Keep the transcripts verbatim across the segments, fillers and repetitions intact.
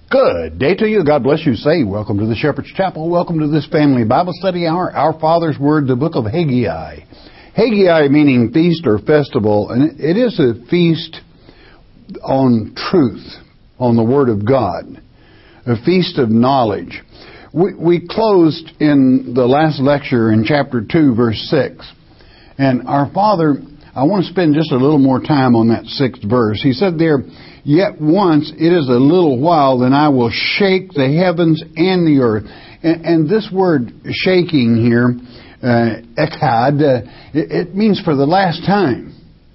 Good day to you. God bless you. Say, welcome to the Shepherd's Chapel. Welcome to this family Bible study hour. Our Father's Word, the book of Haggai. Haggai meaning feast or festival, and it is a feast on truth, on the Word of God, a feast of knowledge. We, we closed in the last lecture in chapter two, verse six. And our Father, I want to spend just a little more time on that sixth verse. He said there, "Yet once it is a little while, then I will shake the heavens and the earth." And, and this word shaking here, uh, echad, uh, it, it means for the last time.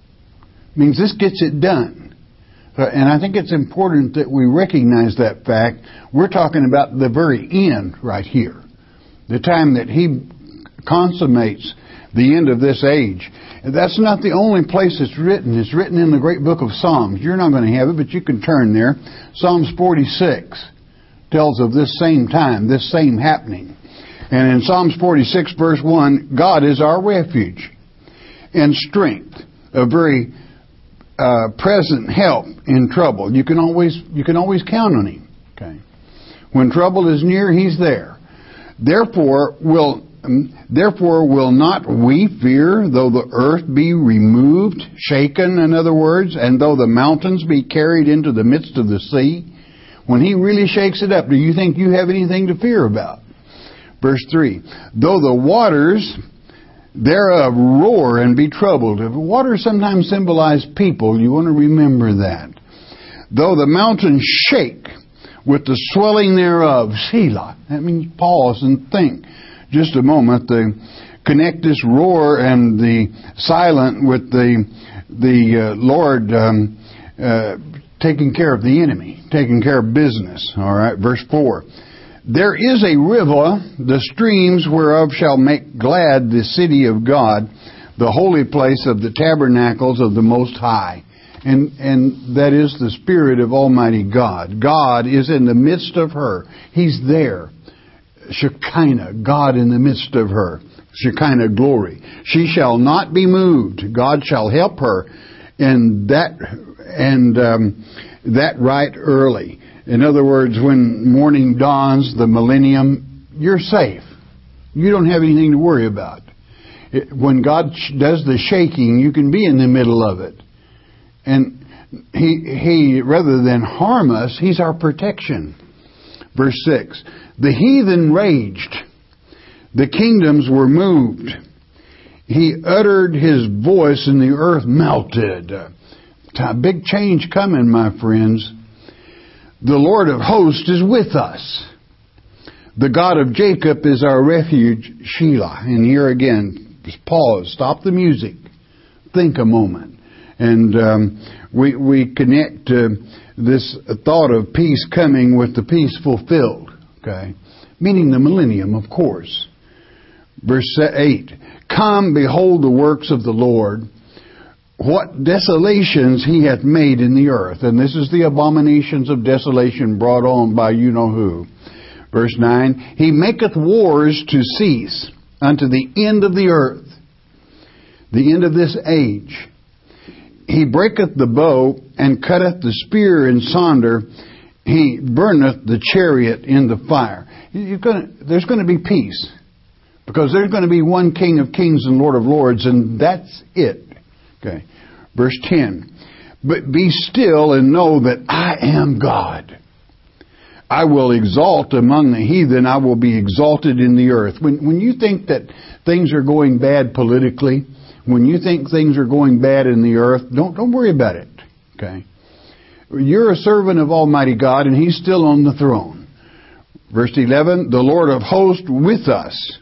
It means this gets it done. Uh, and I think it's important that we recognize that fact. We're talking about the very end right here. The time that He consummates the end of this age. That's not the only place it's written. It's written in the great book of Psalms. You're not going to have it, but you can turn there. Psalms forty-six tells of this same time, this same happening. And in Psalms forty-six, verse one, God is our refuge and strength, a very uh, present help in trouble. You can always you can always count on Him. Okay, when trouble is near, He's there. Therefore, will Therefore will not we fear, though the earth be removed, shaken, in other words, and though the mountains be carried into the midst of the sea? When He really shakes it up, do you think you have anything to fear about? Verse three, though the waters thereof roar and be troubled. Waters sometimes symbolize people. You want to remember that. Though the mountains shake with the swelling thereof. Selah. That means pause and think. Just a moment, the connect this roar and the silent with the the uh, Lord um, uh, taking care of the enemy, taking care of business. All right, verse four. There is a river, the streams whereof shall make glad the city of God, the holy place of the tabernacles of the Most High. And and that is the Spirit of Almighty God. God is in the midst of her. He's there. Shekinah, God in the midst of her. Shekinah glory. She shall not be moved. God shall help her, and that and um, that right early. In other words, when morning dawns, the millennium, you're safe. You don't have anything to worry about. It, when God does the shaking, you can be in the middle of it, and He He rather than harm us, He's our protection. Verse six. The heathen raged. The kingdoms were moved. He uttered His voice and the earth melted. A big change coming, my friends. The Lord of hosts is with us. The God of Jacob is our refuge, Selah. And here again, just pause, stop the music, think a moment. And um, we, we connect uh, this thought of peace coming with the peace fulfilled. Okay, meaning the millennium, of course. Verse eight, come, behold the works of the Lord, what desolations He hath made in the earth. And this is the abominations of desolation brought on by you-know-who. Verse nine, He maketh wars to cease unto the end of the earth, the end of this age. He breaketh the bow and cutteth the spear in sunder. He burneth the chariot in the fire. You're gonna, there's going to be peace. Because there's going to be one King of kings and Lord of lords, and that's it. Okay. Verse ten. But be still and know that I am God. I will exalt among the heathen. I will be exalted in the earth. When, when you think that things are going bad politically, when you think things are going bad in the earth, don't, don't worry about it. Okay. You're a servant of Almighty God, and He's still on the throne. Verse eleven, the Lord of hosts with us.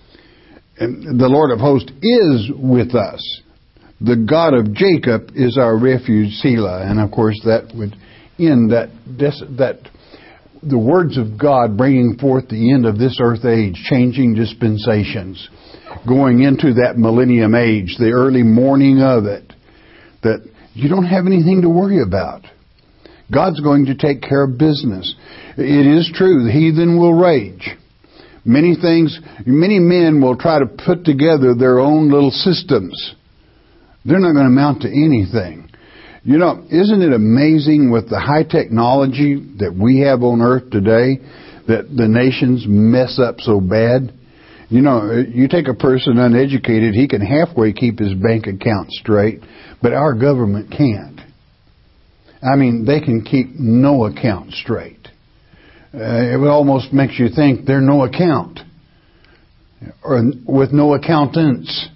And the Lord of hosts is with us. The God of Jacob is our refuge, Selah. And of course that would end that, that the words of God bringing forth the end of this earth age, changing dispensations, going into that millennium age, the early morning of it, that you don't have anything to worry about. God's going to take care of business. It is true, the heathen will rage. Many things, many men will try to put together their own little systems. They're not going to amount to anything. You know, isn't it amazing with the high technology that we have on earth today that the nations mess up so bad? You know, you take a person uneducated, he can halfway keep his bank account straight, but our government can't. I mean, they can keep no account straight. Uh, it almost makes you think they're no account, or with no accountants.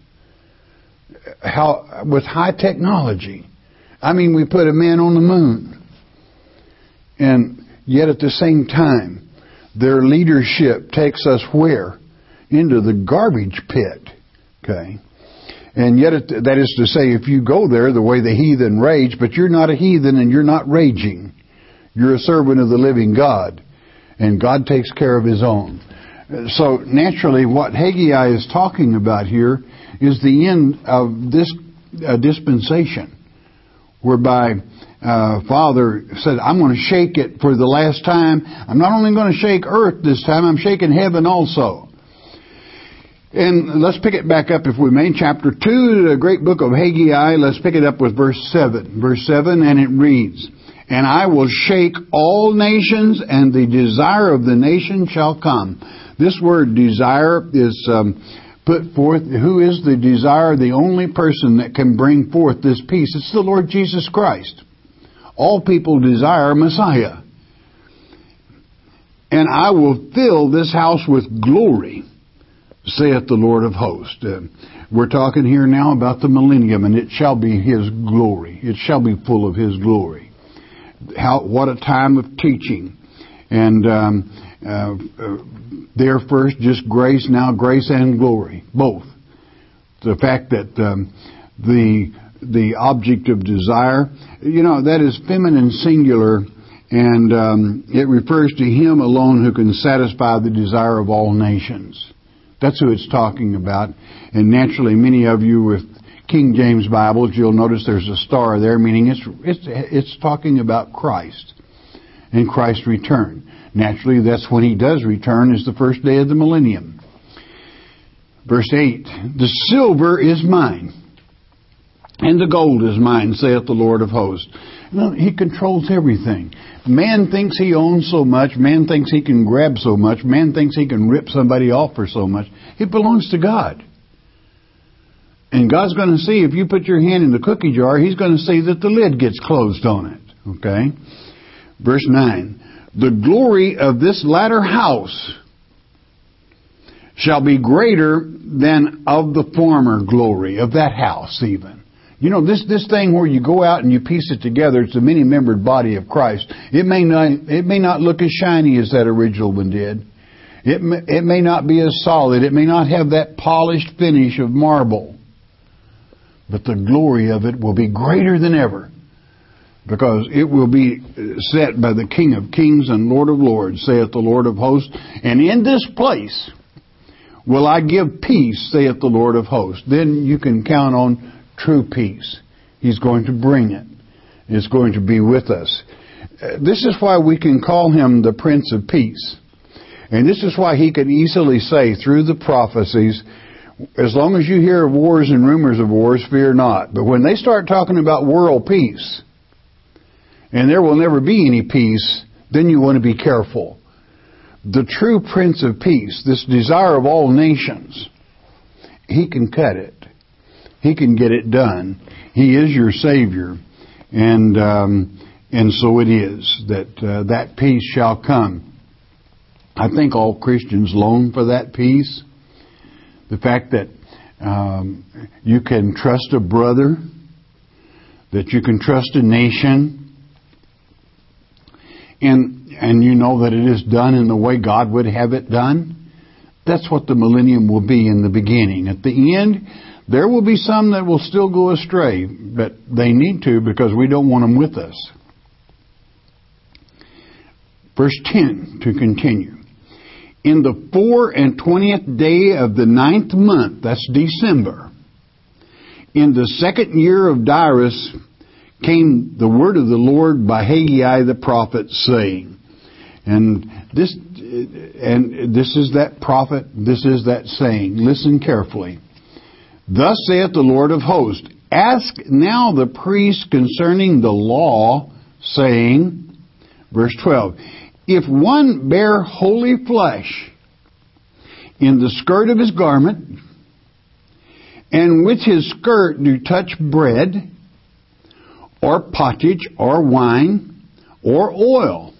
How with high technology, I mean, we put a man on the moon, and yet at the same time, their leadership takes us where? Into the garbage pit. Okay. And yet, it, that is to say, if you go there the way the heathen rage, but you're not a heathen and you're not raging. You're a servant of the living God. And God takes care of His own. So, naturally, what Haggai is talking about here is the end of this uh, dispensation, whereby uh, Father said, I'm going to shake it for the last time. I'm not only going to shake earth this time, I'm shaking heaven also. And let's pick it back up, if we may, chapter two, the great book of Haggai. Let's pick it up with verse seven. Verse seven, and it reads, And I will shake all nations, and the desire of the nation shall come. This word desire is um, put forth. Who is the desire? The only person that can bring forth this peace. It's the Lord Jesus Christ. All people desire Messiah. And I will fill this house with glory, saith the Lord of hosts. Uh, we're talking here now about the millennium, and it shall be His glory. It shall be full of His glory. How? What a time of teaching. And um, uh, uh, there first just grace, now grace and glory, both. The fact that um, the the object of desire, you know, that is feminine singular, and um, it refers to Him alone who can satisfy the desire of all nations. That's who it's talking about. And naturally, many of you with King James Bibles, you'll notice there's a star there, meaning it's it's it's talking about Christ and Christ's return. Naturally, that's when He does return, is the first day of the millennium. Verse eight, the silver is mine, and the gold is mine, saith the Lord of hosts. No, He controls everything. Man thinks he owns so much. Man thinks he can grab so much. Man thinks he can rip somebody off for so much. It belongs to God. And God's going to see, if you put your hand in the cookie jar, He's going to see that the lid gets closed on it. Okay? Verse nine. The glory of this latter house shall be greater than of the former glory of that house even. You know, this, this thing where you go out and you piece it together, it's a many-membered body of Christ. It may not, it may not look as shiny as that original one did. It may, it may not be as solid. It may not have that polished finish of marble. But the glory of it will be greater than ever, because it will be set by the King of Kings and Lord of Lords, saith the Lord of hosts. And in this place will I give peace, saith the Lord of hosts. Then you can count on true peace. He's going to bring it. It's going to be with us. This is why we can call Him the Prince of Peace. And this is why He can easily say through the prophecies, as long as you hear of wars and rumors of wars, fear not. But when they start talking about world peace, and there will never be any peace, then you want to be careful. The true Prince of Peace, this desire of all nations, He can cut it. He can get it done. He is your Savior. And um, and so it is that uh, that peace shall come. I think all Christians long for that peace. The fact that um, you can trust a brother, that you can trust a nation, and and you know that it is done in the way God would have it done. That's what the millennium will be in the beginning. At the end, there will be some that will still go astray, but they need to, because we don't want them with us. Verse ten, to continue. In the four and twentieth day of the ninth month, that's December, in the second year of Darius, came the word of the Lord by Haggai the prophet, saying, and this, and this is that prophet, this is that saying. Listen carefully. Thus saith the Lord of hosts, Ask now the priest concerning the law, saying, verse twelve, if one bear holy flesh in the skirt of his garment, and with his skirt do touch bread, or pottage, or wine, or oil,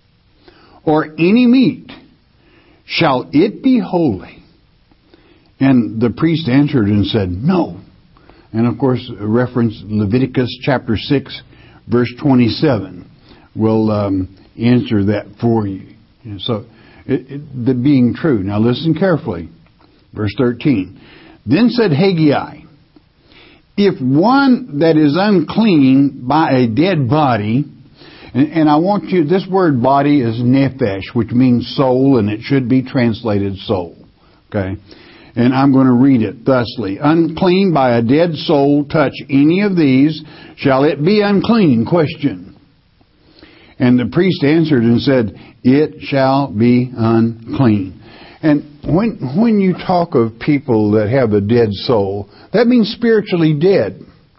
or any meat, shall it be holy? And the priest answered and said, no. And of course, reference Leviticus chapter six, verse twenty-seven will um, answer that for you. And so, it, it, the being true. Now listen carefully. Verse thirteen. Then said Haggai, if one that is unclean by a dead body, and, and I want you, this word body is nephesh, which means soul, and it should be translated soul. Okay? And I'm going to read it thusly. Unclean by a dead soul touch any of these, shall it be unclean? Question. And the priest answered and said, it shall be unclean. And when when you talk of people that have a dead soul, that means spiritually dead.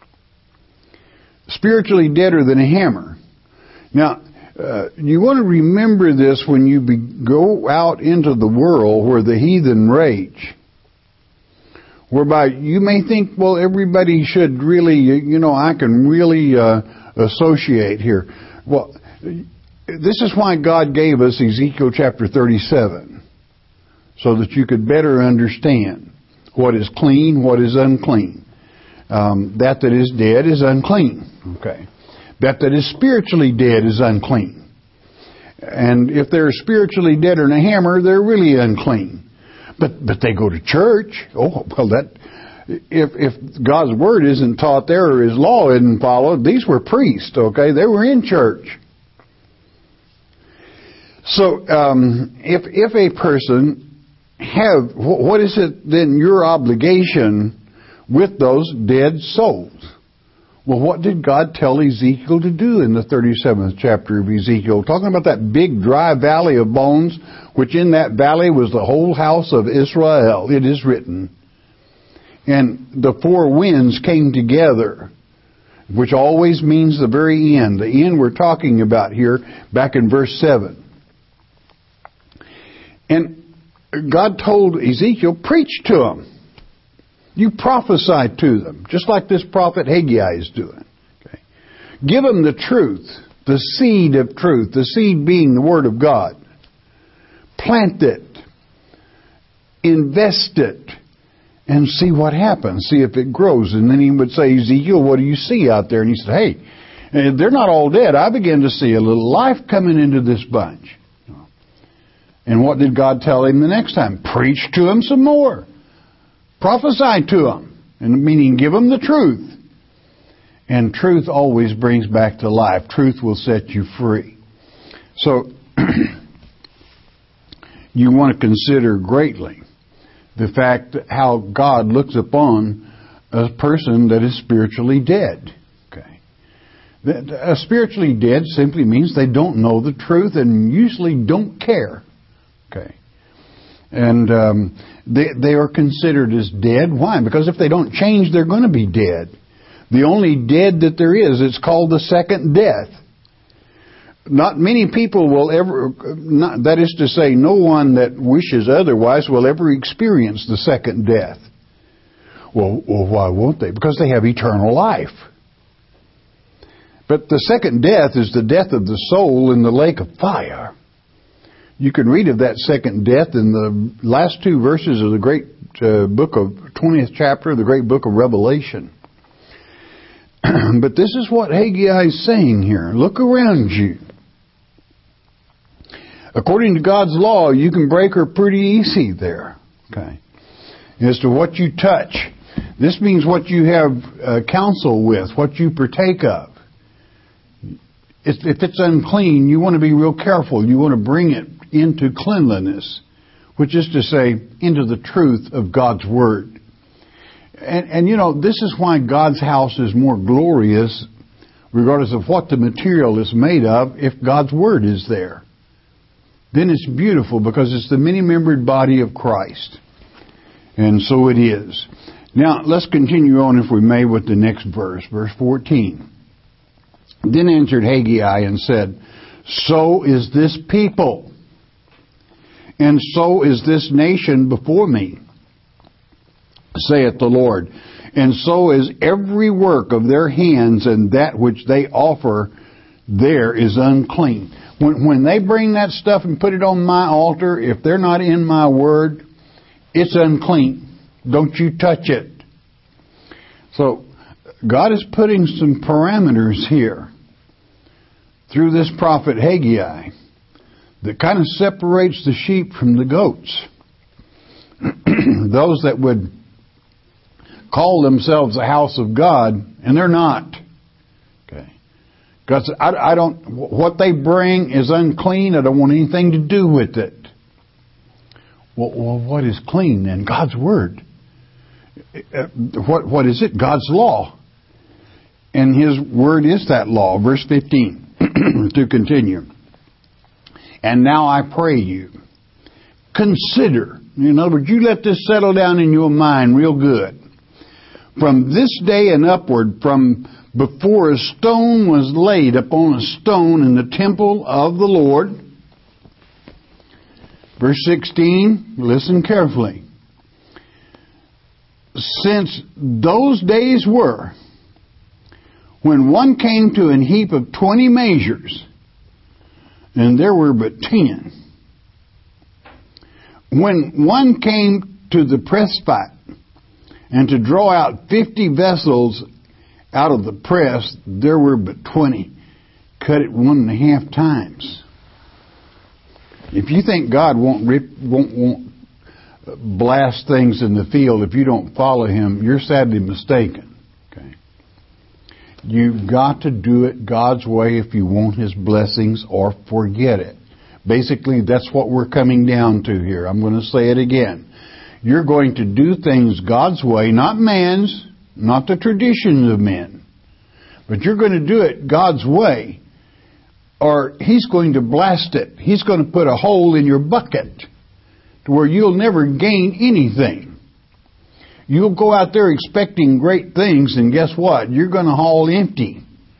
Spiritually deader than a hammer. Now, uh, you want to remember this when you be, go out into the world where the heathen rage. Whereby you may think, well, everybody should really, you know, I can really uh, associate here. Well, this is why God gave us Ezekiel chapter thirty-seven, so that you could better understand what is clean, what is unclean. Um, that that is dead is unclean. Okay, that that is spiritually dead is unclean. And if they're spiritually dead or in a hammer, they're really unclean. But but they go to church. Oh, well, that if if God's word isn't taught there or His law isn't followed, these were priests. Okay, they were in church. So um, if if a person have, what is it then your obligation with those dead souls? Well, what did God tell Ezekiel to do in the thirty-seventh chapter of Ezekiel? Talking about that big dry valley of bones, which in that valley was the whole house of Israel. It is written. And the four winds came together, which always means the very end. The end we're talking about here, back in verse seven. And God told Ezekiel, preach to them. You prophesy to them, just like this prophet Haggai is doing. Okay. Give them the truth, the seed of truth, the seed being the Word of God. Plant it, invest it, and see what happens. See if it grows. And then he would say, Ezekiel, what do you see out there? And he said, hey, they're not all dead. I begin to see a little life coming into this bunch. And what did God tell him the next time? Preach to them some more. Prophesy to them, and meaning give them the truth. And truth always brings back to life. Truth will set you free. So, you want to consider greatly the fact that how God looks upon a person that is spiritually dead. Okay, a spiritually dead simply means they don't know the truth and usually don't care. Okay. And um, they, they are considered as dead. Why? Because if they don't change, they're going to be dead. The only dead that there is, it's called the second death. Not many people will ever, not, that is to say, no one that wishes otherwise will ever experience the second death. Well, well, why won't they? Because they have eternal life. But the second death is the death of the soul in the lake of fire. You can read of that second death in the last two verses of the great uh, book of twentieth chapter of the great book of Revelation. But this is what Haggai is saying here. Look around you. According to God's law, you can break her pretty easy there. Okay. As to what you touch. This means what you have uh, counsel with, what you partake of. If, if it's unclean, you want to be real careful. You want to bring it into cleanliness, which is to say, into the truth of God's Word. And, and you know, this is why God's house is more glorious, regardless of what the material is made of, if God's Word is there. Then it's beautiful because it's the many-membered body of Christ. And so it is. Now, let's continue on, if we may, with the next verse, verse fourteen. Then answered Haggai and said, so is this people, and so is this nation before me, saith the Lord. And so is every work of their hands, and that which they offer there is unclean. When, when they bring that stuff and put it on my altar, if they're not in my word, it's unclean. Don't you touch it. So, God is putting some parameters here through this prophet Haggai that kind of separates the sheep from the goats. Those that would call themselves the house of God, and they're not. Okay. God said, I, I don't, what they bring is unclean. I don't want anything to do with it. Well, well what is clean then? God's Word. What, what is it? God's law. And His Word is that law. Verse fifteen, to continue. And now I pray you, consider, in other words, you let this settle down in your mind real good. From this day and upward, from before a stone was laid upon a stone in the temple of the Lord. Verse sixteen, listen carefully. Since those days were, when one came to an heap of twenty measures, and there were but ten. When one came to the press pot, and to draw out fifty vessels out of the press, there were but twenty. Cut it one and a half times. If you think God won't rip, won't, won't blast things in the field if you don't follow Him, you're sadly mistaken. Okay. You've got to do it God's way if you want His blessings, or forget it. Basically, that's what we're coming down to here. I'm going to say it again. You're going to do things God's way, not man's, not the traditions of men. But you're going to do it God's way, or He's going to blast it. He's going to put a hole in your bucket to where you'll never gain anything. You'll go out there expecting great things, and guess what? You're going to haul empty.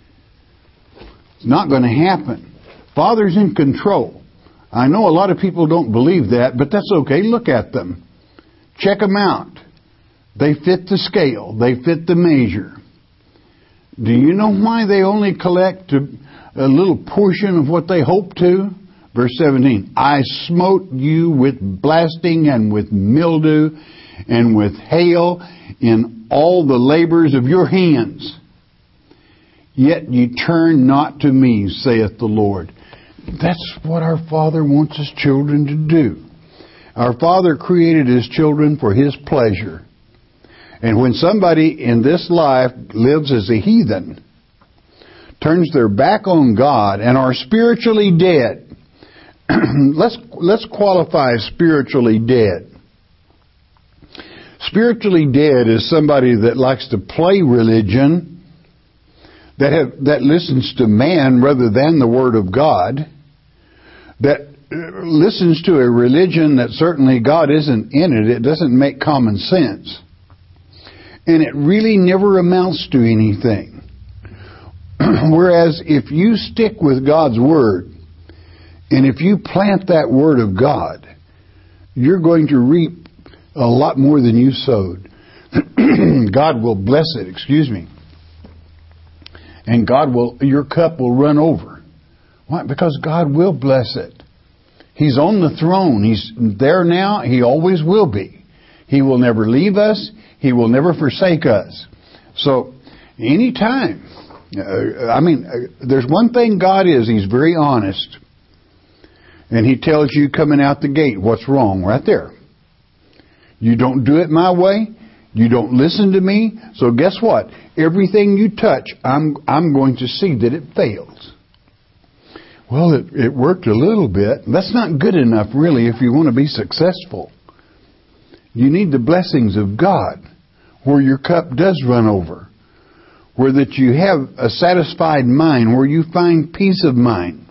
It's not going to happen. Father's in control. I know a lot of people don't believe that, but that's okay. Look at them. Check them out. They fit the scale. They fit the measure. Do you know why they only collect a, a little portion of what they hope to? Verse seventeen, I smote you with blasting and with mildew and with hail in all the labors of your hands. Yet ye turn not to me, saith the Lord. That's what our Father wants His children to do. Our Father created His children for His pleasure. And when somebody in this life lives as a heathen, turns their back on God, and are spiritually dead, let's let's qualify spiritually dead. Spiritually dead is somebody that likes to play religion, that have that listens to man rather than the Word of God, that listens to a religion that certainly God isn't in it. It doesn't make common sense. And it really never amounts to anything. Whereas if you stick with God's Word, and if you plant that Word of God, you're going to reap a lot more than you sowed. God will bless it, excuse me. And God will, your cup will run over. Why? Because God will bless it. He's on the throne. He's there now. He always will be. He will never leave us. He will never forsake us. So, anytime, uh, I mean, uh, there's one thing God is. He's very honest. And He tells you coming out the gate what's wrong right there. You don't do it my way. You don't listen to me. So guess what? Everything you touch, I'm I'm going to see that it fails. Well, it, it worked a little bit. That's not good enough, really, if you want to be successful. You need the blessings of God, where your cup does run over, where that you have a satisfied mind, where you find peace of mind.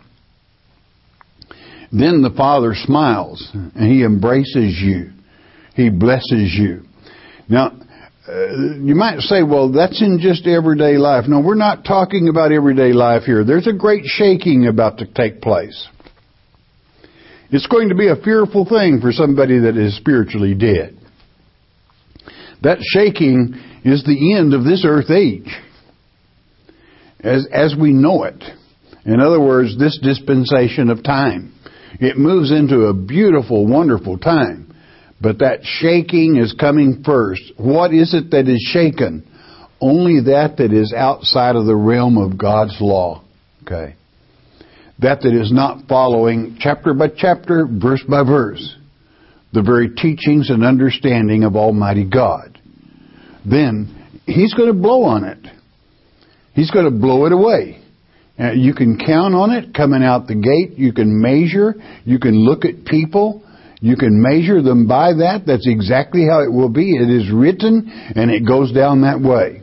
Then the Father smiles, and He embraces you. He blesses you. Now, uh, you might say, well, that's in just everyday life. No, we're not talking about everyday life here. There's a great shaking about to take place. It's going to be a fearful thing for somebody that is spiritually dead. That shaking is the end of this earth age, as as we know it. In other words, this dispensation of time. It moves into a beautiful, wonderful time. But that shaking is coming first. What is it that is shaken? Only that that is outside of the realm of God's law. Okay. That that is not following chapter by chapter, verse by verse, the very teachings and understanding of Almighty God. Then He's going to blow on it. He's going to blow it away. Uh, you can count on it coming out the gate. You can measure. You can look at people. You can measure them by that. That's exactly how it will be. It is written, and it goes down that way.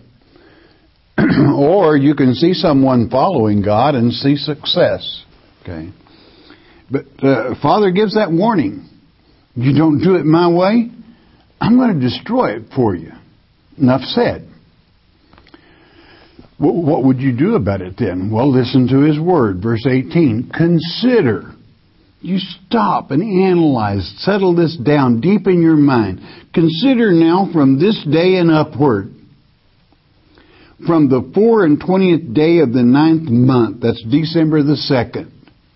Or you can see someone following God and see success. Okay. But uh, Father gives that warning. You don't do it my way, I'm going to destroy it for you. Enough said. What would you do about it then? Well, listen to His Word. Verse eighteen. Consider. You stop and analyze. Settle this down deep in your mind. Consider now from this day and upward. From the four and twentieth day of the ninth month. That's December the second.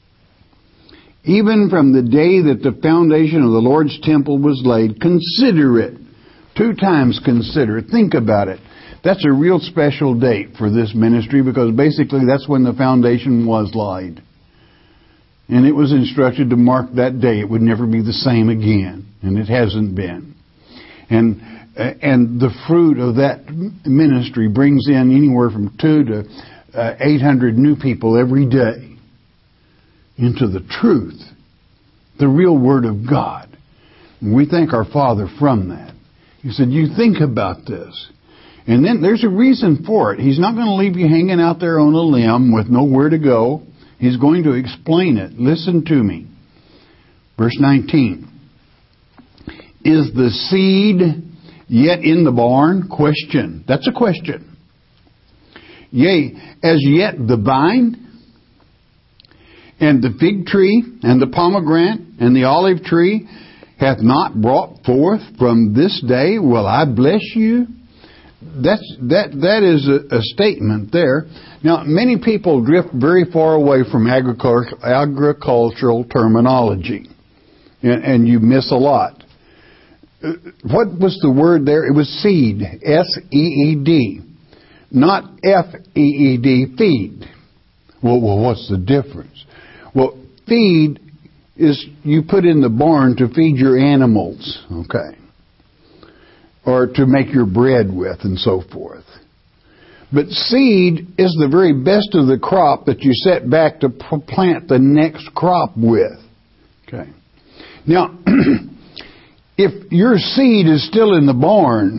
Even from the day that the foundation of the Lord's temple was laid. Consider it. Two times consider it. Think about it. That's a real special date for this ministry because basically that's when the foundation was laid. And it was instructed to mark that day. It would never be the same again. And it hasn't been. And and the fruit of that ministry brings in anywhere from two to uh, eight hundred new people every day into the truth, the real Word of God. And we thank our Father from that. He said, you think about this. And then there's a reason for it. He's not going to leave you hanging out there on a limb with nowhere to go. He's going to explain it. Listen to me. Verse nineteen. Is the seed yet in the barn? Question. That's a question. Yea, as yet the vine and the fig tree and the pomegranate and the olive tree hath not brought forth from this day, will I bless you? That's, that, that is a, a statement there. Now, many people drift very far away from agriculture, agricultural terminology, and, and you miss a lot. What was the word there? It was seed, S E E D, not F E E D, feed. Well, well, what's the difference? Well, feed is you put in the barn to feed your animals, okay? Or to make your bread with and so forth. But seed is the very best of the crop that you set back to plant the next crop with. Okay. Now, if your seed is still in the barn,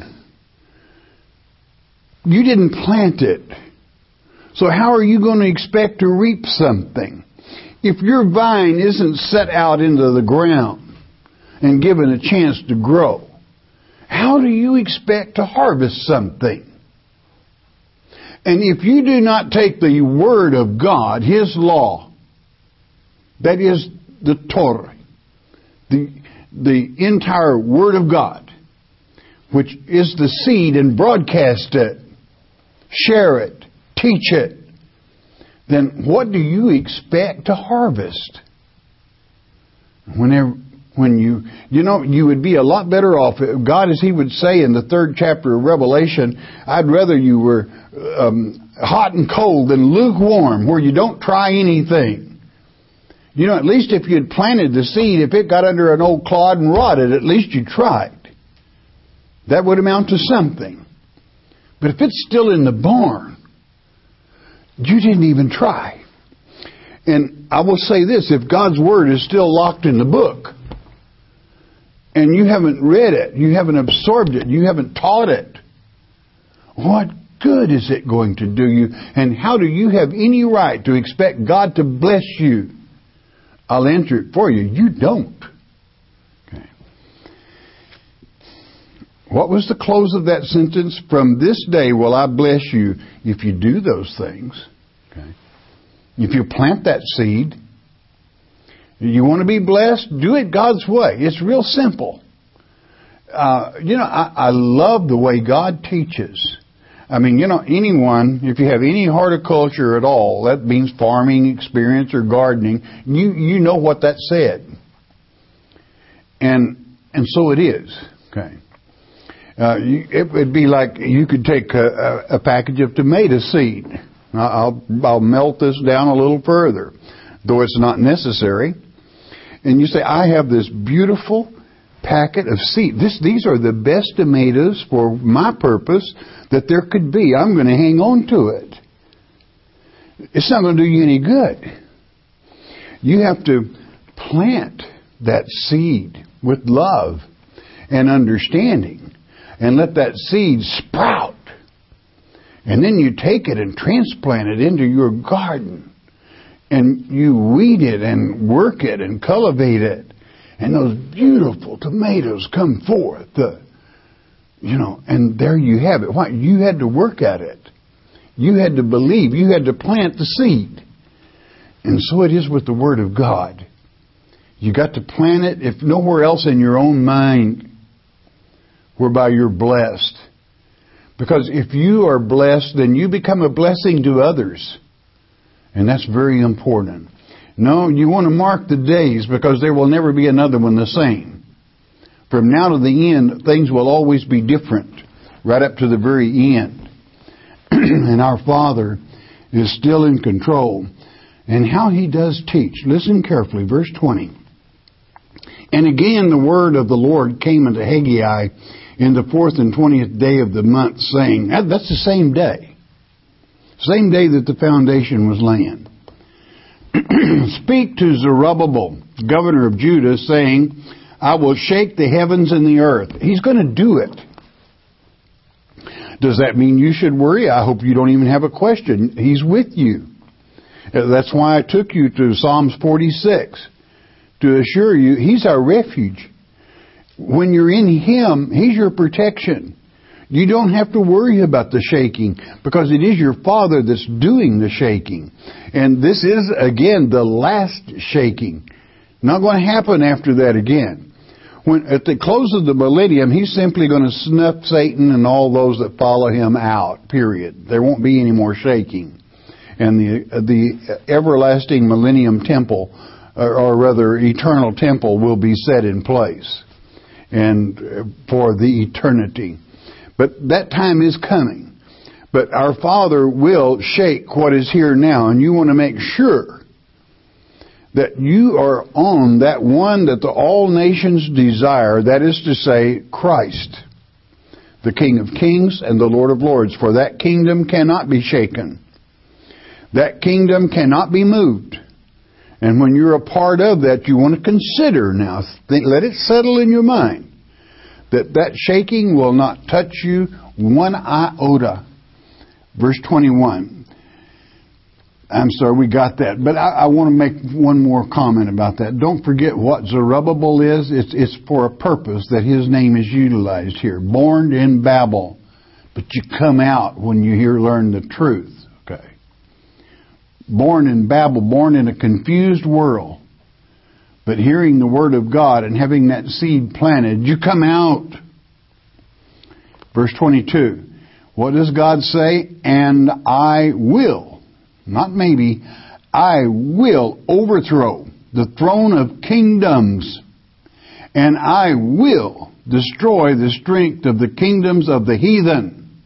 you didn't plant it. So how are you going to expect to reap something? If your vine isn't set out into the ground and given a chance to grow, how do you expect to harvest something? And if you do not take the Word of God, His law, that is the Torah, the, the entire Word of God, which is the seed, and broadcast it, share it, teach it, then what do you expect to harvest? Whenever, when you, you know, you would be a lot better off. God, as He would say in the third chapter of Revelation, I'd rather you were um, hot and cold than lukewarm, where you don't try anything. You know, at least if you had planted the seed, if it got under an old clod and rotted, at least you tried. That would amount to something. But if it's still in the barn, you didn't even try. And I will say this, if God's Word is still locked in the book, and you haven't read it, you haven't absorbed it, you haven't taught it, what good is it going to do you? And how do you have any right to expect God to bless you? I'll answer it for you. You don't. Okay. What was the close of that sentence? From this day will I bless you if you do those things. Okay. If you plant that seed, you want to be blessed, do it God's way. It's real simple. Uh, you know, I, I love the way God teaches. I mean, you know, anyone, if you have any horticulture at all, that means farming experience or gardening, you, you know what that said. And, and so it is. Okay. Uh, you, it would be like you could take a, a, a package of tomato seed. I'll, I'll melt this down a little further, though it's not necessary. And you say, I have this beautiful packet of seed. This, these are the best tomatoes for my purpose that there could be. I'm going to hang on to it. It's not going to do you any good. You have to plant that seed with love and understanding and let that seed sprout. And then you take it and transplant it into your garden. And you weed it and work it and cultivate it. And those beautiful tomatoes come forth. The, you know, and there you have it. Why? You had to work at it. You had to believe. You had to plant the seed. And so it is with the Word of God. You got to plant it, if nowhere else in your own mind, whereby you're blessed. Because if you are blessed, then you become a blessing to others. And that's very important. No, you want to mark the days because there will never be another one the same. From now to the end, things will always be different, right up to the very end. And our Father is still in control. And how He does teach. Listen carefully, verse twenty. And again the word of the Lord came unto Haggai in the fourth and twentieth day of the month, saying, that's the same day. Same day that the foundation was laying. Speak to Zerubbabel, governor of Judah, saying, I will shake the heavens and the earth. He's going to do it. Does that mean you should worry? I hope you don't even have a question. He's with you. That's why I took you to Psalms forty-six, to assure you He's our refuge. When you're in Him, He's your protection. You don't have to worry about the shaking because it is your Father that's doing the shaking. And this is, again, the last shaking. Not going to happen after that again. When at the close of the millennium, He's simply going to snuff Satan and all those that follow Him out, period. There won't be any more shaking. And the the everlasting millennium temple, or, or rather eternal temple, will be set in place and for the eternity. But that time is coming. But our Father will shake what is here now. And you want to make sure that you are on that one that the all nations desire. That is to say, Christ, the King of Kings and the Lord of Lords. For that kingdom cannot be shaken. That kingdom cannot be moved. And when you're a part of that, you want to consider now, think, let it settle in your mind, that that shaking will not touch you one iota. Verse twenty-one. I'm sorry, we got that. But I, I want to make one more comment about that. Don't forget what Zerubbabel is. It's, it's for a purpose that his name is utilized here. Born in Babel. But you come out when you hear, learn the truth. Okay. Born in Babel, born in a confused world. But hearing the Word of God and having that seed planted, you come out. Verse twenty-two. What does God say? And I will, not maybe, I will overthrow the throne of kingdoms, and I will destroy the strength of the kingdoms of the heathen,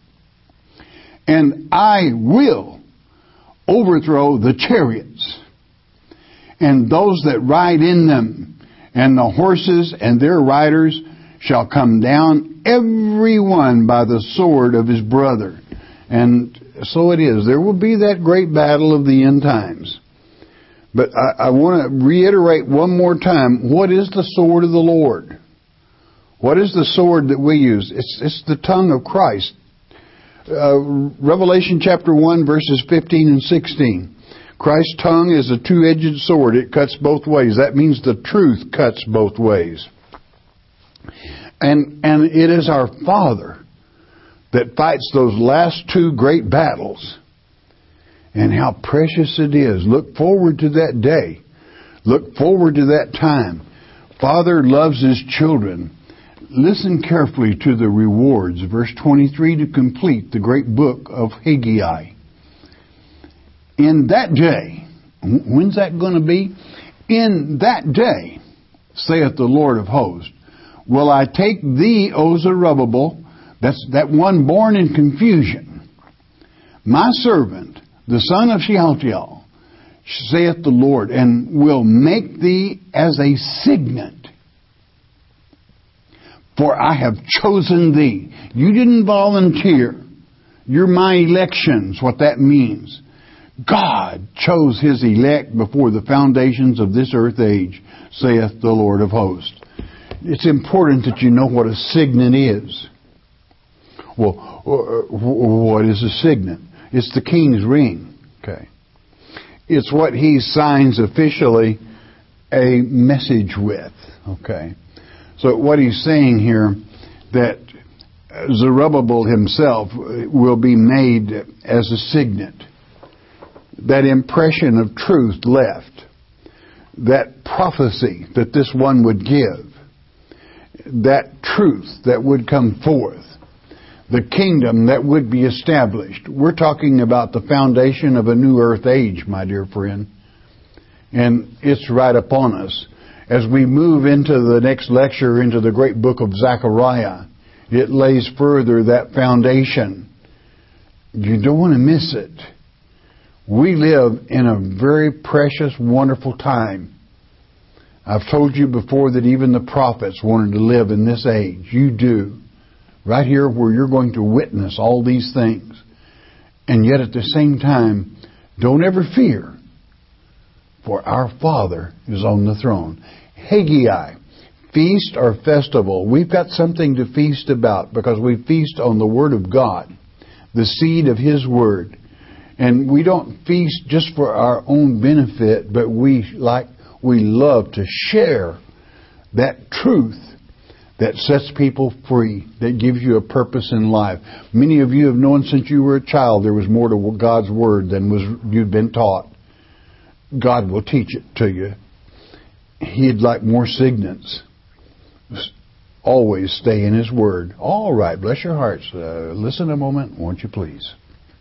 and I will overthrow the chariots and those that ride in them, and the horses and their riders shall come down, every one by the sword of his brother. And so it is. There will be that great battle of the end times. But I, I want to reiterate one more time, what is the sword of the Lord? What is the sword that we use? It's, it's the tongue of Christ. Uh, Revelation chapter one, verses fifteen and sixteen. Christ's tongue is a two-edged sword. It cuts both ways. That means the truth cuts both ways. And, and it is our Father that fights those last two great battles. And how precious it is. Look forward to that day. Look forward to that time. Father loves His children. Listen carefully to the rewards. Verse twenty-three to complete the great book of Haggai. In that day, when's that going to be? In that day, saith the Lord of hosts, will I take thee, O Zerubbabel, that's that one born in confusion, my servant, the son of Shealtiel, saith the Lord, and will make thee as a signet. For I have chosen thee. You didn't volunteer. You're my elections, what that means. God chose His elect before the foundations of this earth age, saith the Lord of hosts. It's important that you know what a signet is. Well, what is a signet? It's the king's ring. Okay. It's what he signs officially a message with. Okay. So what he's saying here, that Zerubbabel himself will be made as a signet. That impression of truth left. That prophecy that this one would give. That truth that would come forth. The kingdom that would be established. We're talking about the foundation of a new earth age, my dear friend. And it's right upon us. As we move into the next lecture, into the great book of Zechariah, it lays further that foundation. You don't want to miss it. We live in a very precious, wonderful time. I've told you before that even the prophets wanted to live in this age. You do. Right here where you're going to witness all these things. And yet at the same time, don't ever fear. For our Father is on the throne. Haggai, feast or festival. We've got something to feast about because we feast on the Word of God. The seed of His Word. And we don't feast just for our own benefit, but we like we love to share that truth that sets people free, that gives you a purpose in life. Many of you have known since you were a child there was more to God's Word than was you'd been taught. God will teach it to you. He'd like more signets. Always stay in His Word. All right, bless your hearts. Uh, listen a moment, won't you please?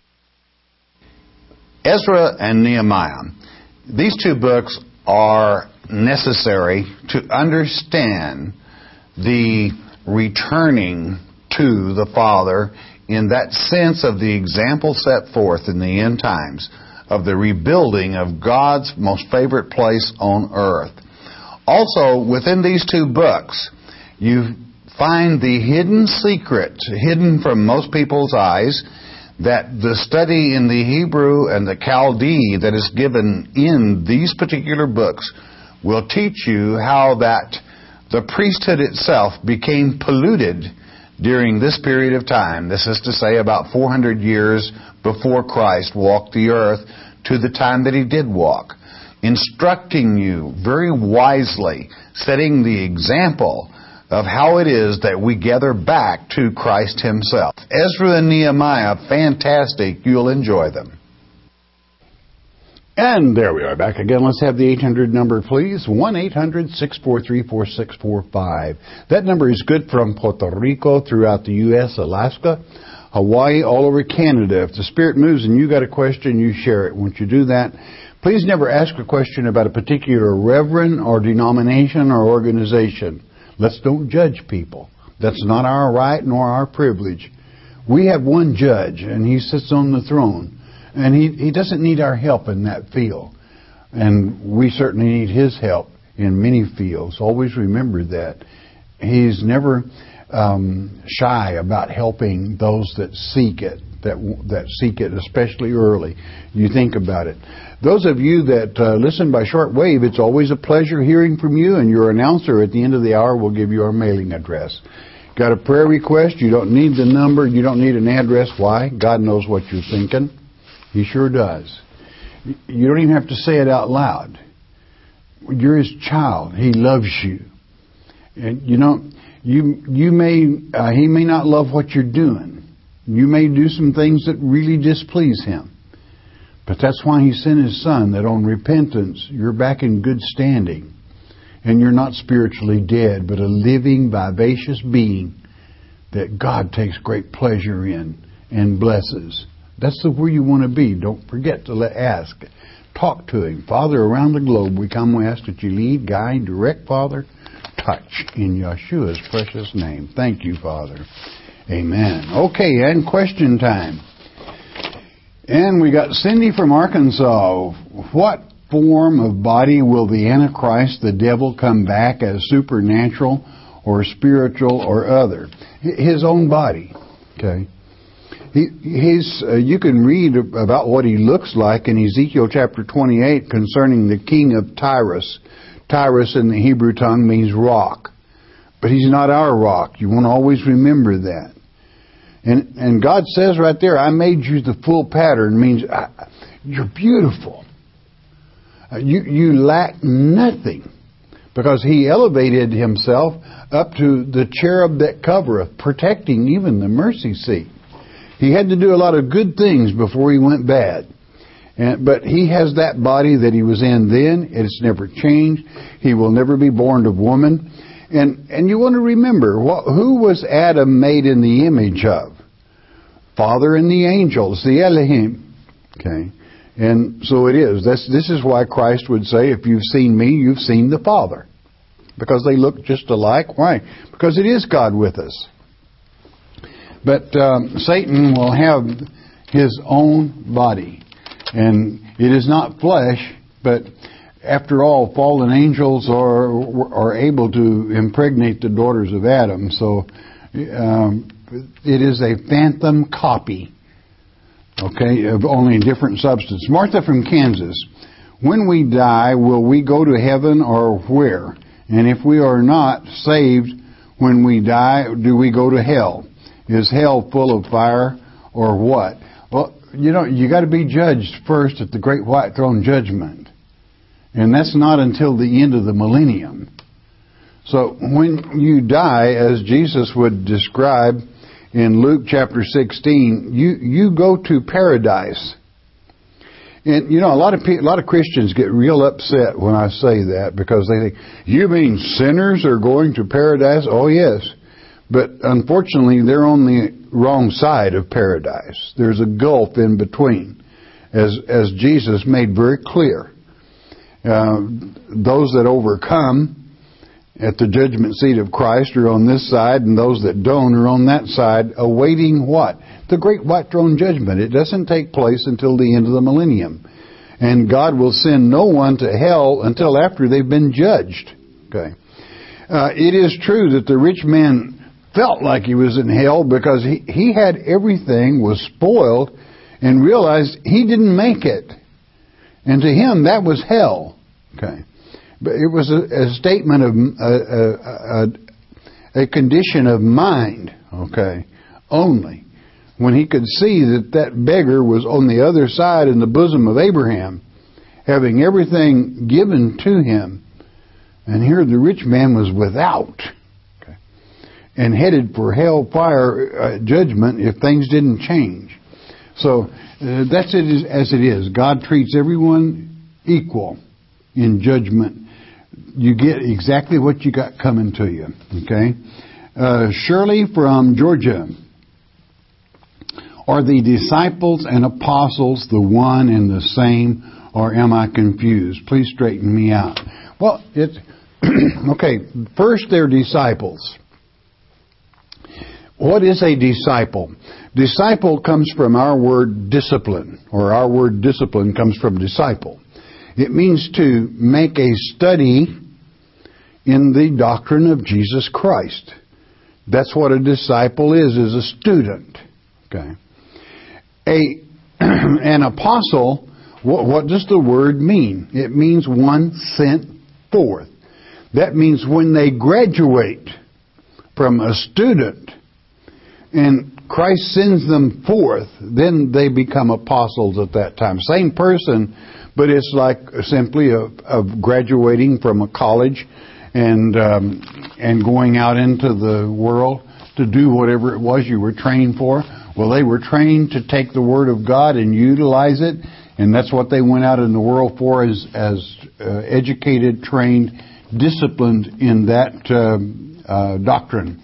Ezra and Nehemiah. These two books are necessary to understand the returning to the Father in that sense of the example set forth in the end times of the rebuilding of God's most favorite place on earth. Also, within these two books, you find the hidden secret, hidden from most people's eyes, that the study in the Hebrew and the Chaldee that is given in these particular books will teach you how that the priesthood itself became polluted during this period of time. This is to say about four hundred years before Christ walked the earth to the time that He did walk. Instructing you very wisely, setting the example of how it is that we gather back to Christ Himself. Ezra and Nehemiah, fantastic. You'll enjoy them. And there we are back again. Let's have the eight hundred number, please. one eight hundred six four three four six four five. That number is good from Puerto Rico, throughout the U S, Alaska, Hawaii, all over Canada. If the Spirit moves and you got a question, you share it. Won't you do that? Please never ask a question about a particular reverend or denomination or organization. Let's don't judge people. That's not our right nor our privilege. We have one judge, and He sits on the throne. And he, he doesn't need our help in that field. And we certainly need His help in many fields. Always remember that. He's never um, shy about helping those that seek it, that that seek it especially early. You think about it. Those of you that uh, listen by shortwave, it's always a pleasure hearing from you, and your announcer at the end of the hour will give you our mailing address. Got a prayer request? You don't need the number. You don't need an address. Why? God knows what you're thinking. He sure does. You don't even have to say it out loud. You're His child. He loves you. And you know, you you may uh, he may not love what you're doing. You may do some things that really displease him. But that's why he sent his son, that on repentance you're back in good standing. And you're not spiritually dead, but a living, vivacious being that God takes great pleasure in and blesses. That's the where you want to be. Don't forget to let, ask. Talk to him. Father, around the globe we come, we ask that you lead, guide, direct, Father. Touch in Yeshua's precious name. Thank you, Father. Amen. Okay, and question time. And we got Cindy from Arkansas. What form of body will the Antichrist, the devil, come back as, supernatural or spiritual or other? His own body. Okay. He, he's. Uh, you can read about what he looks like in Ezekiel chapter twenty-eight concerning the king of Tyrus. Tyrus in the Hebrew tongue means rock. But he's not our rock. You want to always remember that. And and God says right there, I made you the full pattern. Means I, you're beautiful. Uh, you, you lack nothing. Because he elevated himself up to the cherub that covereth, protecting even the mercy seat. He had to do a lot of good things before he went bad. And, but he has that body that he was in then. It's never changed. He will never be born of woman. And and you want to remember, what, who was Adam made in the image of? Father and the angels, the Elohim. Okay. And so it is. That's, this is why Christ would say, if you've seen me, you've seen the Father. Because they look just alike. Why? Because it is God with us. But um, Satan will have his own body. And it is not flesh, but after all, fallen angels are are able to impregnate the daughters of Adam. So um, it is a phantom copy, okay, of only a different substance. Martha from Kansas. When we die, will we go to heaven or where? And if we are not saved when we die, do we go to hell? Is hell full of fire or what? Well, you know, you got to be judged first at the great white throne judgment. And that's not until the end of the millennium. So when you die, as Jesus would describe in Luke chapter sixteen, you, you go to paradise. And, you know, a lot of people, a lot of Christians get real upset when I say that, because they think, you mean sinners are going to paradise? Oh, yes. But unfortunately, they're on the wrong side of paradise. There's a gulf in between, as as Jesus made very clear. Uh, those that overcome at the judgment seat of Christ are on this side, and those that don't are on that side, awaiting what? The great white throne judgment. It doesn't take place until the end of the millennium. And God will send no one to hell until after they've been judged. Okay. Uh, it is true that the rich man felt like he was in hell because he, he had everything, was spoiled, and realized he didn't make it. And to him, that was hell. Okay. But it was a, a statement of a, a, a condition of mind, okay, only. When he could see that that beggar was on the other side in the bosom of Abraham, having everything given to him, and here the rich man was without, okay, and headed for hellfire uh, judgment if things didn't change. So uh, that's it as it is. God treats everyone equal in judgment. You get exactly what you got coming to you. Okay, uh, Shirley from Georgia. Are the disciples and apostles the one and the same, or am I confused? Please straighten me out. Well, it's okay. First, they're disciples. What is a disciple? Disciple comes from our word discipline, or our word discipline comes from disciple. It means to make a study in the doctrine of Jesus Christ. That's what a disciple is, is a student. Okay. A an apostle, what, what does the word mean? It means one sent forth. That means when they graduate from a student and Christ sends them forth, then they become apostles at that time. Same person, but it's like simply of, of graduating from a college and um, and going out into the world to do whatever it was you were trained for. Well, they were trained to take the Word of God and utilize it, and that's what they went out in the world for, as as uh, educated, trained, disciplined in that uh, uh, doctrine.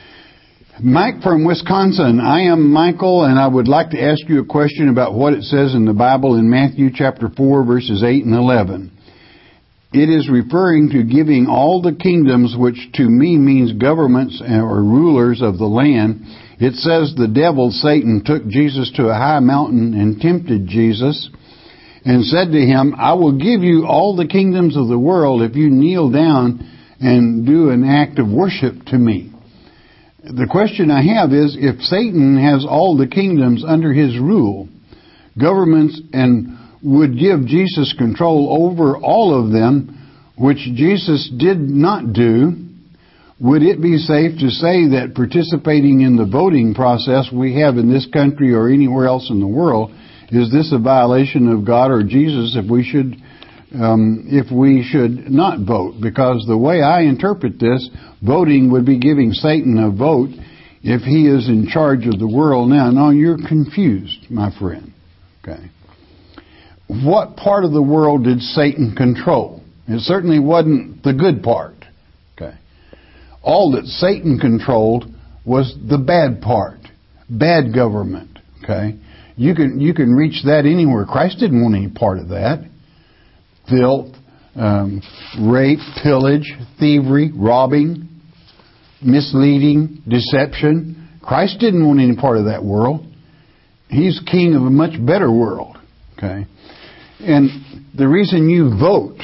Mike from Wisconsin. I am Michael, and I would like to ask you a question about what it says in the Bible in Matthew chapter four, verses eight and eleven. It is referring to giving all the kingdoms, which to me means governments or rulers of the land. It says the devil, Satan, took Jesus to a high mountain and tempted Jesus and said to him, I will give you all the kingdoms of the world if you kneel down and do an act of worship to me. The question I have is, if Satan has all the kingdoms under his rule, governments, and would give Jesus control over all of them, which Jesus did not do, would it be safe to say that participating in the voting process we have in this country or anywhere else in the world, is this a violation of God or Jesus if we should um, if we should not vote? Because the way I interpret this, voting would be giving Satan a vote if he is in charge of the world now. No, you're confused, my friend. Okay. What part of the world did Satan control? It certainly wasn't the good part. Okay. All that Satan controlled was the bad part. Bad government. Okay. You can you can reach that anywhere. Christ didn't want any part of that. Filth, um, rape, pillage, thievery, robbing, misleading, deception. Christ didn't want any part of that world. He's king of a much better world. Okay. And the reason you vote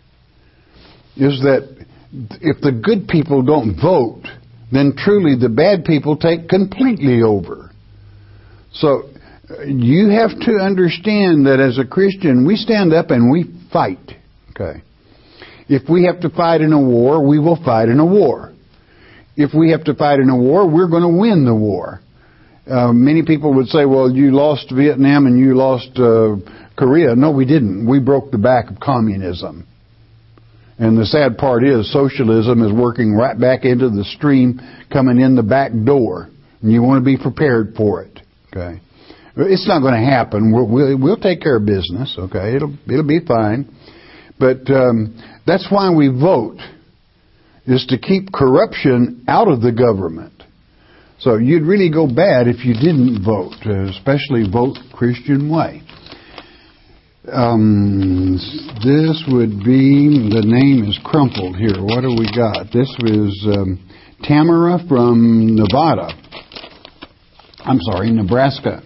is that if the good people don't vote, then truly the bad people take completely over. So you have to understand that as a Christian, we stand up and we fight. Okay. If we have to fight in a war, we will fight in a war. If we have to fight in a war, we're going to win the war. Uh, many people would say, well, you lost Vietnam and you lost uh, Korea. No, we didn't. We broke the back of communism. And the sad part is socialism is working right back into the stream, coming in the back door. And you want to be prepared for it. Okay. It's not going to happen. We'll, we'll, we'll take care of business. Okay. It'll, it'll be fine. But um, that's why we vote, is to keep corruption out of the government. So you'd really go bad if you didn't vote, especially vote Christian way. Um, this would be, the name is crumpled here. What do we got? This was um, Tamara from Nevada. I'm sorry, Nebraska.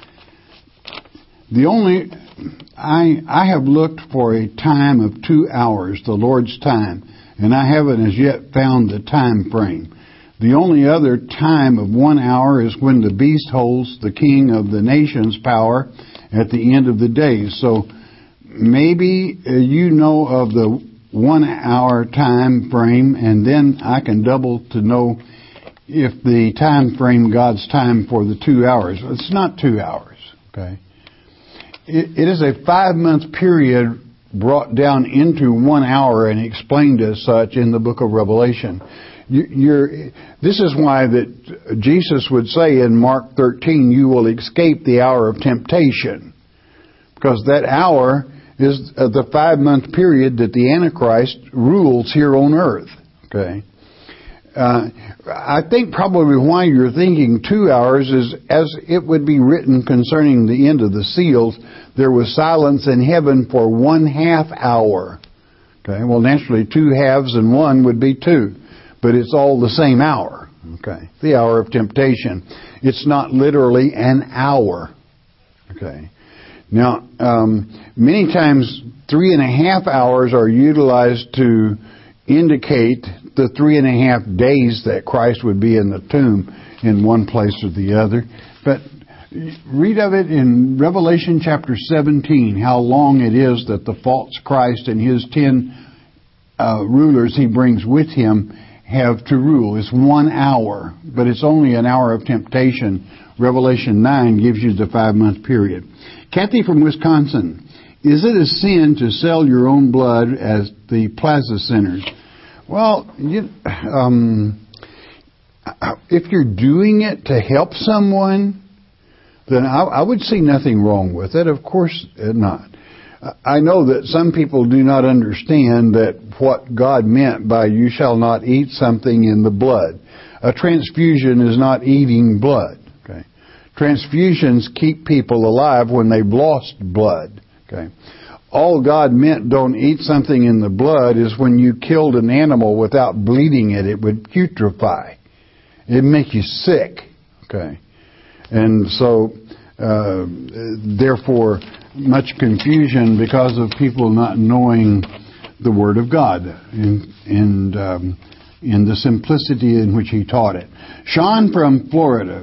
The only, I I have looked for a time of two hours, the Lord's time, and I haven't as yet found the time frame. The only other time of one hour is when the beast holds the king of the nation's power at the end of the days. So maybe uh, you know of the one hour time frame, and then I can double to know if the time frame, God's time for the two hours. It's not two hours, okay? It, it is a five-month period brought down into one hour and explained as such in the book of Revelation. You, you're, this is why that Jesus would say in Mark thirteen, you will escape the hour of temptation. Because that hour is the five-month period that the Antichrist rules here on earth. Okay. Uh, I think probably why you're thinking two hours is, as it would be written concerning the end of the seals, there was silence in heaven for one half hour. Okay, well naturally two halves and one would be two, but it's all the same hour. Okay, the hour of temptation. It's not literally an hour. Okay. Now, um, many times three and a half hours are utilized to indicate the three and a half days that Christ would be in the tomb in one place or the other. But read of it in Revelation chapter seventeen, how long it is that the false Christ and his ten uh, rulers he brings with him have to rule. It's one hour, but it's only an hour of temptation. Revelation nine gives you the five-month period. Kathy from Wisconsin, is it a sin to sell your own blood as the plaza centers? Well, you, um, if you're doing it to help someone, then I, I would see nothing wrong with it. Of course not. I know that some people do not understand that what God meant by you shall not eat something in the blood. A transfusion is not eating blood. Okay, transfusions keep people alive when they've lost blood. Okay, all God meant don't eat something in the blood is when you killed an animal without bleeding it, it would putrefy. It'd make you sick. Okay, and so uh, therefore much confusion because of people not knowing the Word of God and, and um, in the simplicity in which He taught it. Sean from Florida.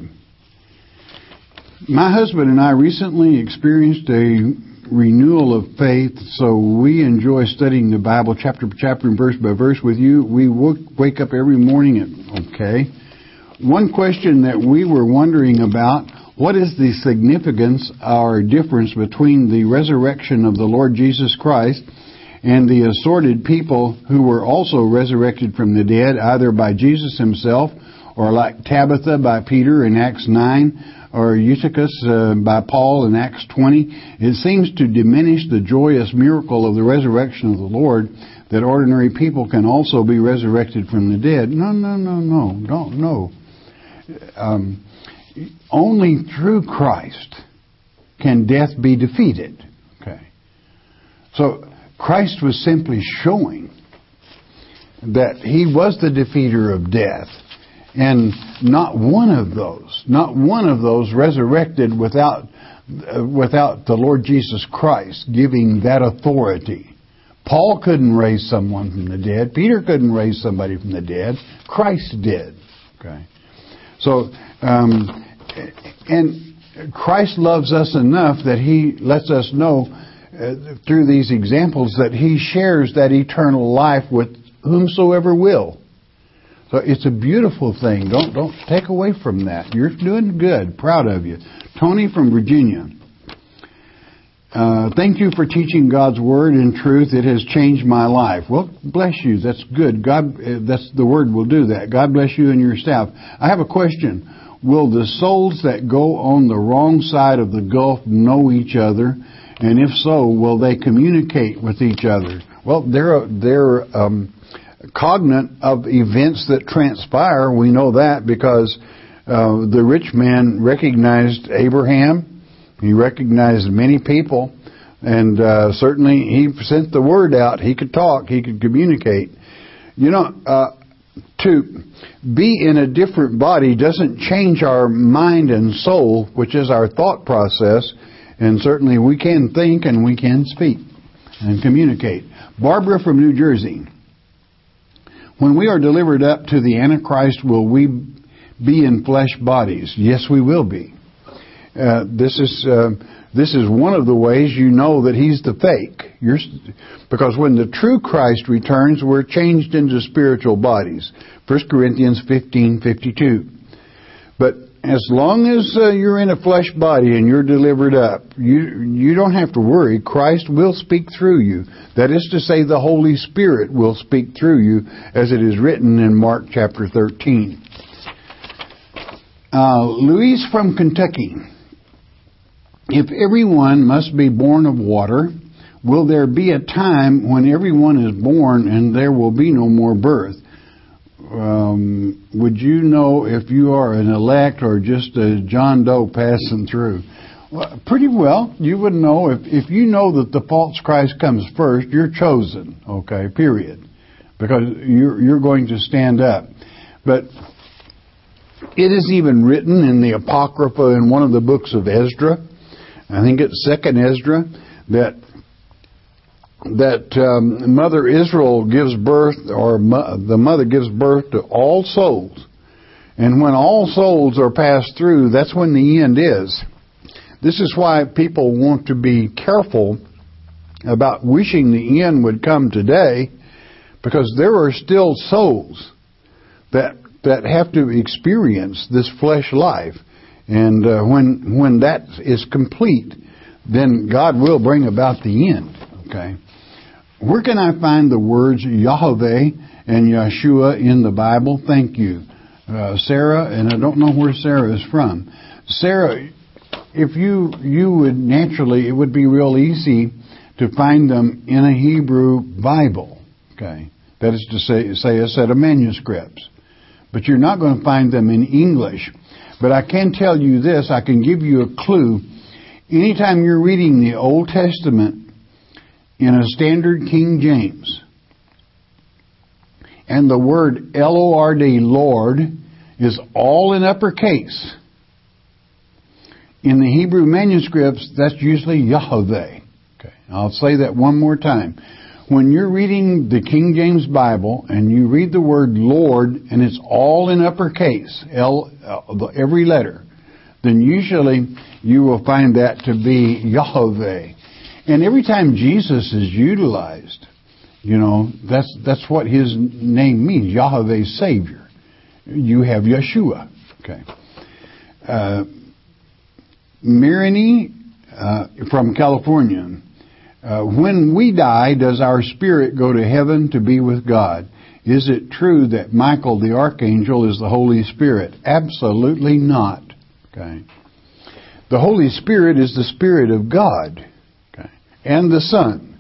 My husband and I recently experienced a renewal of faith, so we enjoy studying the Bible chapter by chapter and verse by verse with you. We wake up every morning at, okay. One question that we were wondering about, what is the significance or difference between the resurrection of the Lord Jesus Christ and the assorted people who were also resurrected from the dead, either by Jesus Himself or like Tabitha by Peter in Acts nine or Eutychus uh, by Paul in Acts twenty? It seems to diminish the joyous miracle of the resurrection of the Lord that ordinary people can also be resurrected from the dead. No, no, no, no. Don't, no. Um, only through Christ can death be defeated. Okay. So Christ was simply showing that He was the defeater of death. And not one of those, not one of those resurrected without uh, without the Lord Jesus Christ giving that authority. Paul couldn't raise someone from the dead. Peter couldn't raise somebody from the dead. Christ did. Okay. So, um, and Christ loves us enough that He lets us know uh, through these examples that He shares that eternal life with whomsoever will. So it's a beautiful thing. Don't don't take away from that. You're doing good. Proud of you. Tony from Virginia. Uh, thank you for teaching God's Word in truth. It has changed my life. Well, bless you. That's good. God, that's the Word will do that. God bless you and your staff. I have a question. Will the souls that go on the wrong side of the gulf know each other? And if so, will they communicate with each other? Well, they're they're um, cognate of events that transpire. We know that because uh, the rich man recognized Abraham. He recognized many people, and uh, certainly he sent the word out. He could talk. He could communicate. You know, uh, to be in a different body doesn't change our mind and soul, which is our thought process, and certainly we can think and we can speak and communicate. Barbara from New Jersey. When we are delivered up to the Antichrist, will we be in flesh bodies? Yes, we will be. Uh, this is uh, this is one of the ways you know that he's the fake. You're, because when the true Christ returns, we're changed into spiritual bodies. First Corinthians fifteen fifty-two. But as long as uh, you're in a flesh body and you're delivered up, you you don't have to worry. Christ will speak through you. That is to say, the Holy Spirit will speak through you, as it is written in Mark chapter thirteen. Uh, Louise from Kentucky. If everyone must be born of water, will there be a time when everyone is born and there will be no more birth? Um, would you know if you are an elect or just a John Doe passing through? Well, pretty well. You would know if, if you know that the false Christ comes first, you're chosen, okay, period. Because you're, you're going to stand up. But it is even written in the Apocrypha in one of the books of Ezra, I think it's Second Ezra, that that um, Mother Israel gives birth, or mo- the mother gives birth to all souls. And when all souls are passed through, that's when the end is. This is why people want to be careful about wishing the end would come today, because there are still souls that that have to experience this flesh life. And uh, when when that is complete, then God will bring about the end. Okay. where can I find the words Yahweh and Yeshua in the Bible? Thank you, uh, Sarah. And I don't know where Sarah is from. Sarah, if you you would naturally, it would be real easy to find them in a Hebrew Bible. Okay, that is to say, say a set of manuscripts. But you're not going to find them in English. But I can tell you this, I can give you a clue. Anytime you're reading the Old Testament in a standard King James, and the word L O R D, Lord, is all in uppercase, in the Hebrew manuscripts, that's usually Yahweh. Okay, I'll say that one more time. When you're reading the King James Bible and you read the word Lord and it's all in uppercase, L, uh, every letter, then usually you will find that to be Yahweh. And every time Jesus is utilized, you know, that's that's what his name means, Yahweh Savior. You have Yeshua. Okay. Uh, Marini uh, from California. Uh, when we die, does our spirit go to heaven to be with God? Is it true that Michael the Archangel is the Holy Spirit? Absolutely not. Okay. The Holy Spirit is the Spirit of God. Okay. And the Son.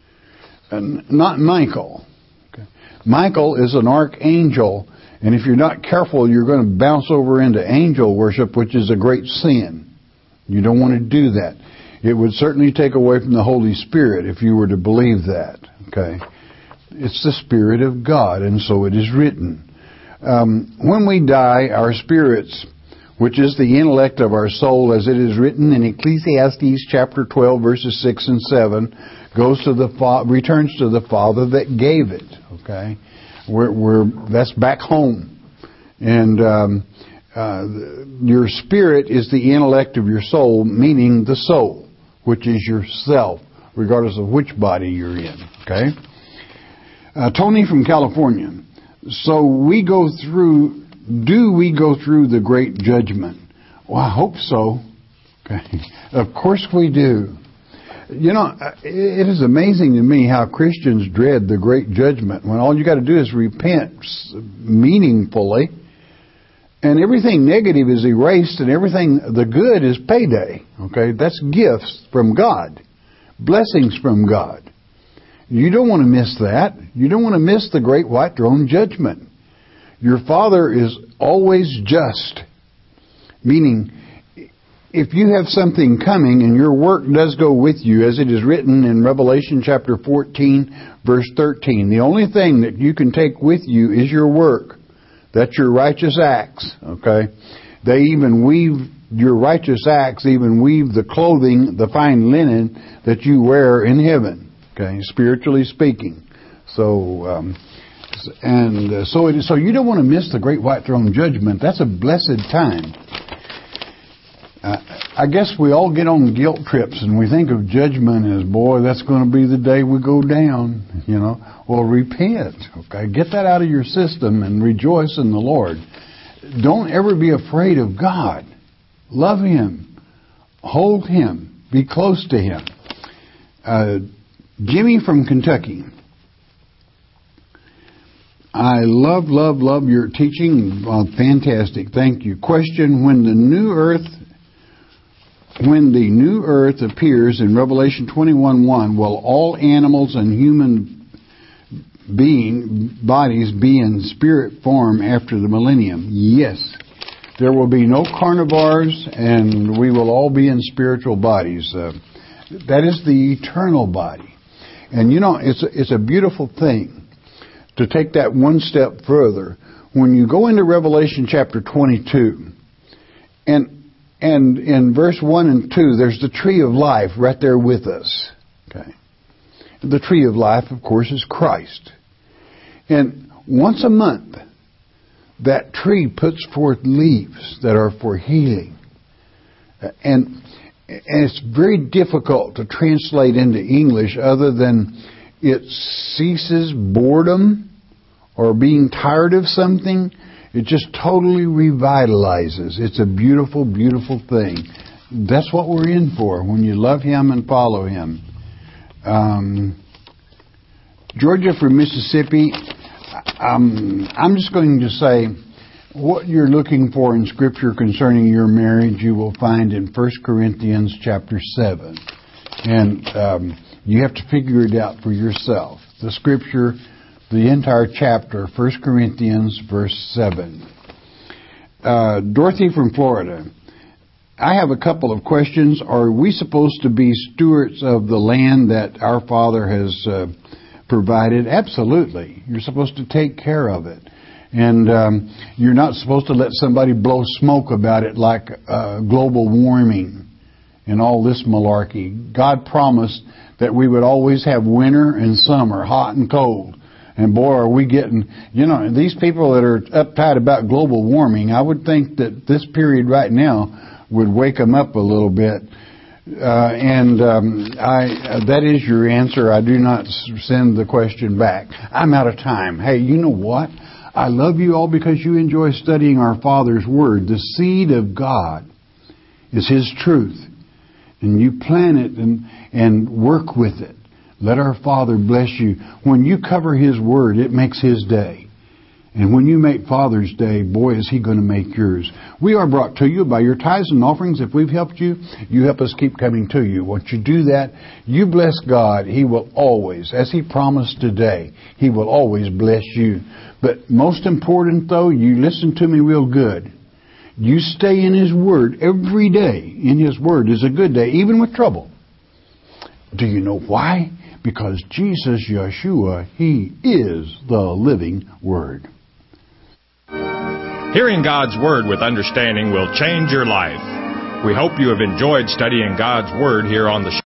And not Michael. Okay. Michael is an archangel, and if you're not careful, you're going to bounce over into angel worship, which is a great sin. You don't want to do that. It would certainly take away from the Holy Spirit if you were to believe that. Okay, it's the Spirit of God, and so it is written. Um, when we die, our spirits, which is the intellect of our soul, as it is written in Ecclesiastes chapter twelve, verses six and seven, goes to the fa- returns to the Father that gave it. Okay, we're, we're that's back home, and um, uh, your spirit is the intellect of your soul, meaning the soul, which is yourself, regardless of which body you're in. Okay? Uh, Tony from California. So we go through, do we go through the great judgment? Well, I hope so. Okay. Of course we do. You know, it is amazing to me how Christians dread the great judgment when all you got to do is repent meaningfully, and everything negative is erased, and everything, the good is payday. Okay, that's gifts from God, blessings from God. You don't want to miss that. You don't want to miss the great white throne judgment. Your Father is always just, meaning if you have something coming and your work does go with you, as it is written in Revelation chapter fourteen, verse thirteen, the only thing that you can take with you is your work. That's your righteous acts, okay? They even weave, your righteous acts even weave the clothing, the fine linen that you wear in heaven, okay, spiritually speaking. So, um, and uh, so, it, so you don't want to miss the great white throne judgment. That's a blessed time. Uh, I guess we all get on guilt trips and we think of judgment as, boy, that's going to be the day we go down, you know. Well, repent, okay? Get that out of your system and rejoice in the Lord. Don't ever be afraid of God. Love Him. Hold Him. Be close to Him. Uh, Jimmy from Kentucky. I love, love, love your teaching. Uh, fantastic. Thank you. Question, when the new earth When the new earth appears in Revelation twenty-one one, will all animals and human being bodies be in spirit form after the millennium? Yes. There will be no carnivores, and we will all be in spiritual bodies. Uh, that is the eternal body. And you know, it's a, it's a beautiful thing to take that one step further. When you go into Revelation chapter twenty-two, and And in verse one and two, there's the tree of life right there with us. Okay. The tree of life, of course, is Christ. And once a month, that tree puts forth leaves that are for healing. And, and it's very difficult to translate into English other than it ceases boredom or being tired of something. It just totally revitalizes. It's a beautiful, beautiful thing. That's what we're in for when you love Him and follow Him. Um, Georgia from Mississippi, um, I'm just going to say what you're looking for in Scripture concerning your marriage you will find in First Corinthians chapter seven. And um, you have to figure it out for yourself. The Scripture, the entire chapter, First Corinthians verse seven. Uh, Dorothy from Florida, I have a couple of questions. Are we supposed to be stewards of the land that our Father has uh, provided? Absolutely. You're supposed to take care of it. And um, you're not supposed to let somebody blow smoke about it like uh, global warming and all this malarkey. God promised that we would always have winter and summer, hot and cold. And boy, are we getting, you know, these people that are uptight about global warming, I would think that this period right now would wake them up a little bit. Uh, and um, I, uh, that is your answer. I do not send the question back. I'm out of time. Hey, you know what? I love you all because you enjoy studying our Father's Word. The seed of God is His truth. And you plant it and, and work with it. Let our Father bless you. When you cover His Word, it makes His day. And when you make Father's Day, boy, is He going to make yours. We are brought to you by your tithes and offerings. If we've helped you, you help us keep coming to you. Once you do that, you bless God. He will always, as He promised today, He will always bless you. But most important, though, you listen to me real good. You stay in His Word every day. In His Word is a good day, even with trouble. Do you know why? Because Jesus, Yeshua, He is the living Word. Hearing God's Word with understanding will change your life. We hope you have enjoyed studying God's Word here on the show.